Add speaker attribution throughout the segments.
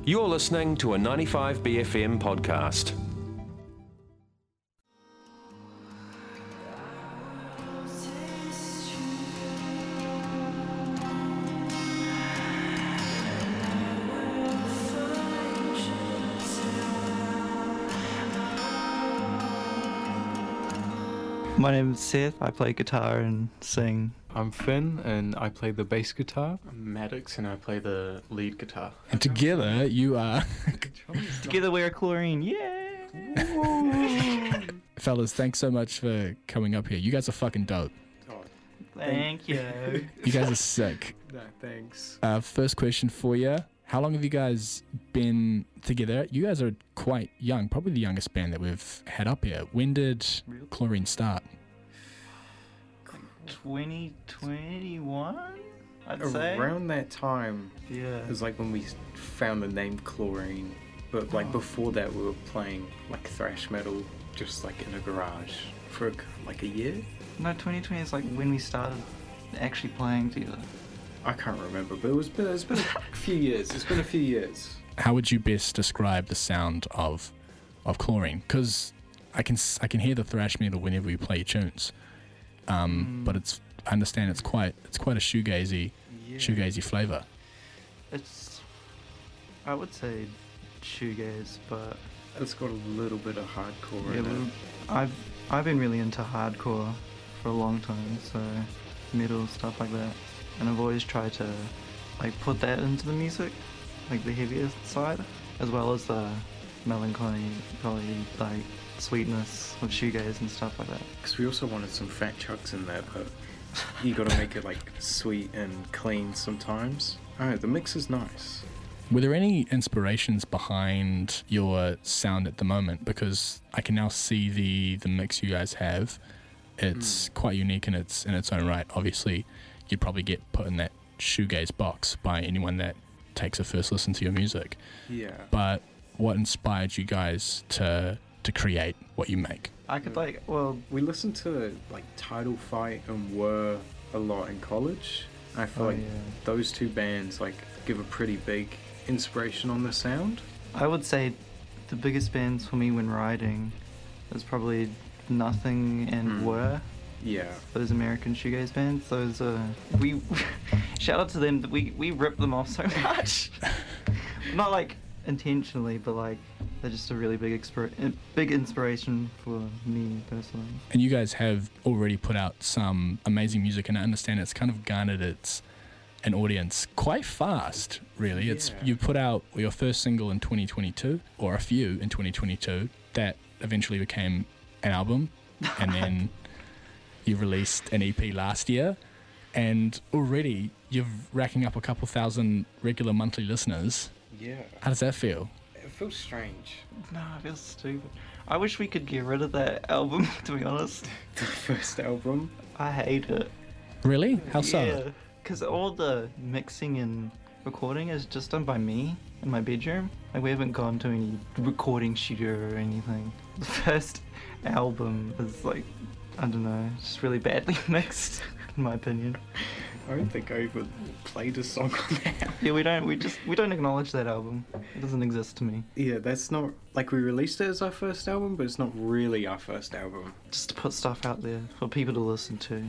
Speaker 1: You're listening to a 95BFM podcast.
Speaker 2: My name is Seth. I play guitar and sing.
Speaker 3: I'm Finn, and I play the bass guitar.
Speaker 4: I'm Maddox, and I play the lead guitar.
Speaker 5: And together you are...
Speaker 2: Together we're Chlorine, yeah!
Speaker 5: Fellas, thanks so much for coming up here. You guys are fucking dope.
Speaker 2: Thank you.
Speaker 5: You guys are sick.
Speaker 3: No, thanks.
Speaker 5: First question for you. How long have you guys been together? You guys are quite young, probably the youngest band that we've had up here. When did Chlorine start?
Speaker 2: 2021, I'd say.
Speaker 3: Around that time,
Speaker 2: Yeah.
Speaker 3: it was like when we found the name Chlorine. But like before that, we were playing like thrash metal, just like in a garage for like a year.
Speaker 2: No, 2020 is like when we started actually playing together.
Speaker 3: I can't remember, but it's been a few years. It's been a few years.
Speaker 5: How would you best describe the sound of Chlorine? Because I can hear the thrash metal whenever we play tunes, but I understand it's quite a shoegazy flavour.
Speaker 2: I would say shoegaze, but
Speaker 3: It's got a little bit of hardcore in it.
Speaker 2: I've been really into hardcore for a long time, so metal stuff like that, and I've always tried to like put that into the music, like the heavier side, as well as the melancholy, like sweetness of shoegaze and stuff like that.
Speaker 3: Because we also wanted some fat chucks in there, but you got to make it like sweet and clean sometimes. Alright, the mix is nice.
Speaker 5: Were there any inspirations behind your sound at the moment? Because I can now see the mix you guys have. It's quite unique in its own right. Obviously, you'd probably get put in that shoegaze box by anyone that takes a first listen to your music.
Speaker 3: Yeah.
Speaker 5: But what inspired you guys to create what you make?
Speaker 2: I could
Speaker 3: We listened to like Title Fight and Were a lot in college. I feel those two bands like give a pretty big inspiration on the sound.
Speaker 2: I would say the biggest bands for me when writing is probably Nothing and Were.
Speaker 3: Yeah.
Speaker 2: Those American shoegaze bands. Those we shout out to them. We rip them off so much. Not like intentionally, but like they're just a really big inspiration for me personally.
Speaker 5: And you guys have already put out some amazing music, and I understand it's kind of garnered an audience quite fast, really.
Speaker 3: Yeah.
Speaker 5: You put out your first single in 2022, or a few in 2022, that eventually became an album, and then you released an EP last year, and already you're racking up a couple thousand regular monthly listeners.
Speaker 3: Yeah.
Speaker 5: How does that feel?
Speaker 3: It feels strange.
Speaker 2: No, it feels stupid. I wish we could get rid of that album, to be honest.
Speaker 3: The first album.
Speaker 2: I hate it.
Speaker 5: Really? How so?
Speaker 2: Yeah, because all the mixing and recording is just done by me in my bedroom. Like, we haven't gone to any recording studio or anything. The first album is like, I don't know, just really badly mixed, in my opinion.
Speaker 3: I don't think I even played a song on that.
Speaker 2: Yeah, we don't acknowledge that album. It doesn't exist to me.
Speaker 3: Yeah, that's not like we released it as our first album, but it's not really our first album.
Speaker 2: Just to put stuff out there for people to listen to.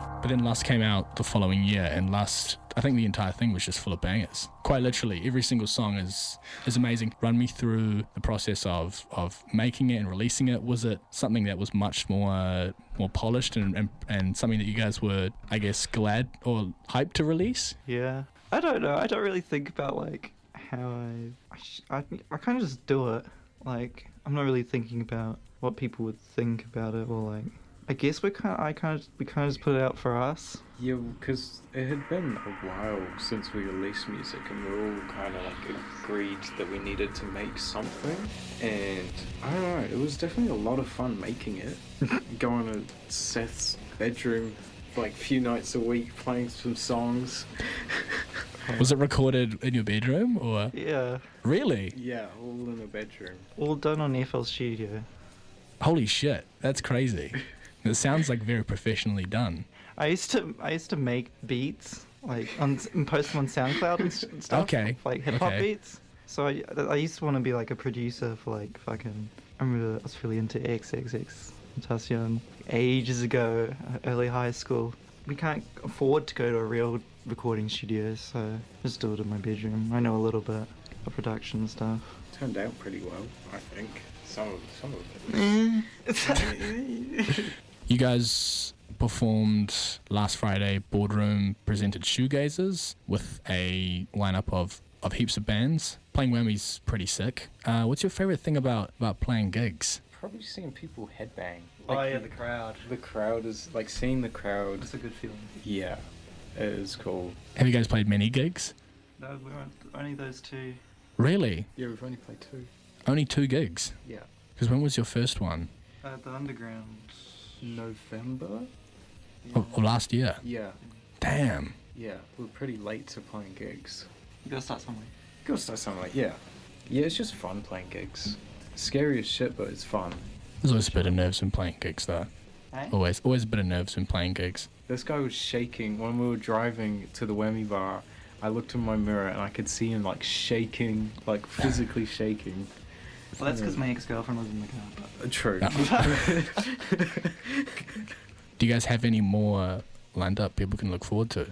Speaker 5: But then Lust came out the following year, and Lust, I think the entire thing was just full of bangers. Quite literally, every single song is amazing. Run me through the process of making it and releasing it. Was it something that was much more polished and something that you guys were, I guess, glad or hyped to release?
Speaker 2: Yeah. I don't know. I don't really think about like how I kind of just do it. Like I'm not really thinking about what people would think about it, or like I guess we kind of just put it out for us.
Speaker 3: Yeah, because it had been a while since we released music, and we all kind of like agreed that we needed to make something. And I don't know, it was definitely a lot of fun making it. Going to Seth's bedroom like a few nights a week, playing some songs.
Speaker 5: Was it recorded in your bedroom or?
Speaker 2: Yeah.
Speaker 5: Really?
Speaker 3: Yeah, all in the bedroom.
Speaker 2: All done on FL Studio.
Speaker 5: Holy shit, that's crazy. It sounds like very professionally done.
Speaker 2: I used to make beats like and post them on SoundCloud and stuff.
Speaker 5: Okay.
Speaker 2: Like hip hop
Speaker 5: Okay.
Speaker 2: beats. So I used to want to be like a producer for like fucking. I remember I was really into XXX Tentacion ages ago, early high school. We can't afford to go to a real recording studio, so just do it in my bedroom. I know a little bit of production and stuff.
Speaker 3: Turned out pretty well, I think. Some of it was...
Speaker 5: You guys performed last Friday, Boardroom presented Shoegazers with a lineup of heaps of bands. Playing Whammy's pretty sick. What's your favorite thing about playing gigs?
Speaker 3: Probably seeing people headbang.
Speaker 2: The crowd.
Speaker 3: The crowd is like seeing the crowd.
Speaker 2: It's a good feeling.
Speaker 3: Yeah, it is cool.
Speaker 5: Have you guys played many gigs?
Speaker 2: No, we weren't only those two.
Speaker 5: Really?
Speaker 3: Yeah, we've only played 2.
Speaker 5: Only 2 gigs?
Speaker 3: Yeah.
Speaker 5: Because when was your first one?
Speaker 2: The underground.
Speaker 3: November?
Speaker 5: Of last year?
Speaker 3: Yeah.
Speaker 5: Damn.
Speaker 3: Yeah, we're pretty late to playing gigs.
Speaker 2: You gotta start somewhere.
Speaker 3: Gotta start something like, yeah. Yeah, it's just fun playing gigs. Scary as shit, but it's fun.
Speaker 5: There's always a bit of nerves when playing gigs, though.
Speaker 2: Hey?
Speaker 5: Always a bit of nerves when playing gigs.
Speaker 3: This guy was shaking when we were driving to the Whammy bar. I looked in my mirror and I could see him like shaking, like physically shaking.
Speaker 2: Well, that's because my ex-girlfriend was in the car. But...
Speaker 3: True.
Speaker 5: Do you guys have any more lined up people can look forward to?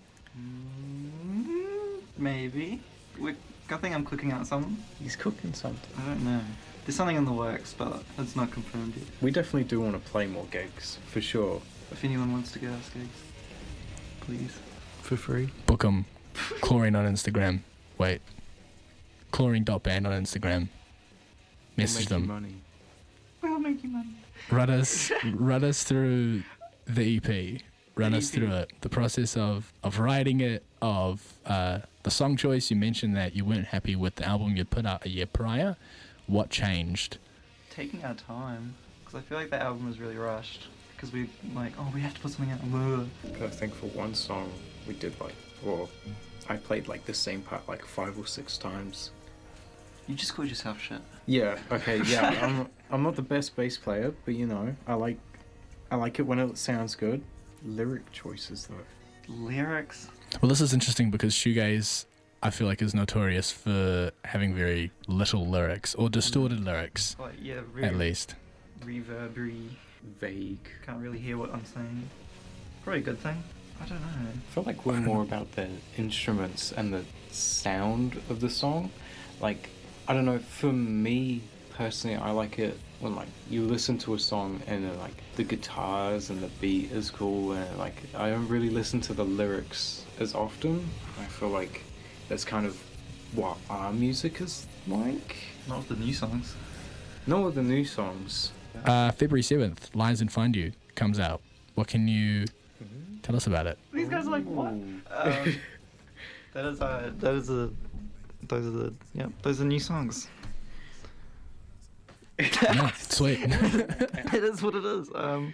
Speaker 2: Maybe. I think I'm cooking out something.
Speaker 3: He's cooking something.
Speaker 2: I don't know. There's something in the works, but it's not confirmed yet.
Speaker 3: We definitely do want to play more gigs, for sure.
Speaker 2: If anyone wants to get us gigs, please. For free.
Speaker 5: Book 'em. Chlorine on Instagram. Wait. Chlorine.band on Instagram. Message
Speaker 3: We'll make you
Speaker 5: them.
Speaker 3: money.
Speaker 2: We'll make you money.
Speaker 5: Run us through the EP. Run us through it. The process of writing it, of the song choice. You mentioned that you weren't happy with the album you put out a year prior. What changed?
Speaker 2: Taking our time, because I feel like the album was really rushed. Because we we have to put something out.
Speaker 3: I think for one song we did I played like the same part like 5 or 6 times.
Speaker 2: You just called yourself shit.
Speaker 3: Yeah. Okay. Yeah. I'm not the best bass player, but you know I like it when it sounds good. Lyric choices though.
Speaker 2: Lyrics.
Speaker 5: Well, this is interesting because shoegaze, I feel like, is notorious for having very little lyrics or distorted lyrics,
Speaker 2: Like
Speaker 5: at least.
Speaker 2: reverbery.
Speaker 3: Vague.
Speaker 2: Can't really hear what I'm saying. Probably a good thing. I don't know.
Speaker 3: I feel like we're more about the instruments and the sound of the song. Like, I don't know, for me personally, I like it when like you listen to a song and then like the guitars and the beat is cool, and like I don't really listen to the lyrics as often. I feel like that's kind of what our music is like.
Speaker 2: Not with the new songs.
Speaker 3: Not with the new songs.
Speaker 5: February 7th, Lions and Find You comes out. What can you tell us about it?
Speaker 2: These guys are like, what?
Speaker 3: Ooh.
Speaker 2: Those are new songs.
Speaker 5: Yeah, sweet.
Speaker 2: It is what it is.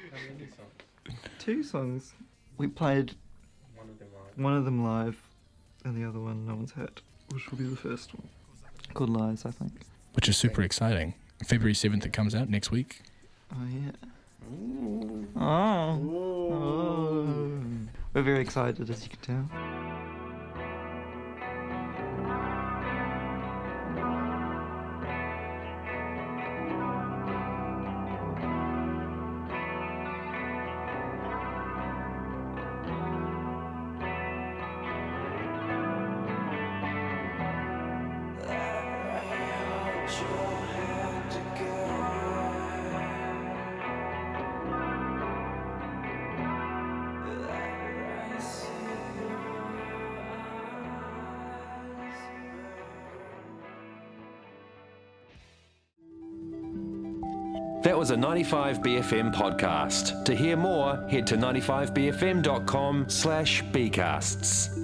Speaker 2: 2 songs. We played one of them live, and the other one no one's heard, which will be the first one. Called Lies, I think.
Speaker 5: Which is super exciting. February 7th it comes out next week.
Speaker 2: Oh yeah.
Speaker 3: Ooh.
Speaker 2: Oh. We're very excited, as you can tell.
Speaker 1: That was a 95BFM podcast. To hear more, head to 95bfm.com/bcasts.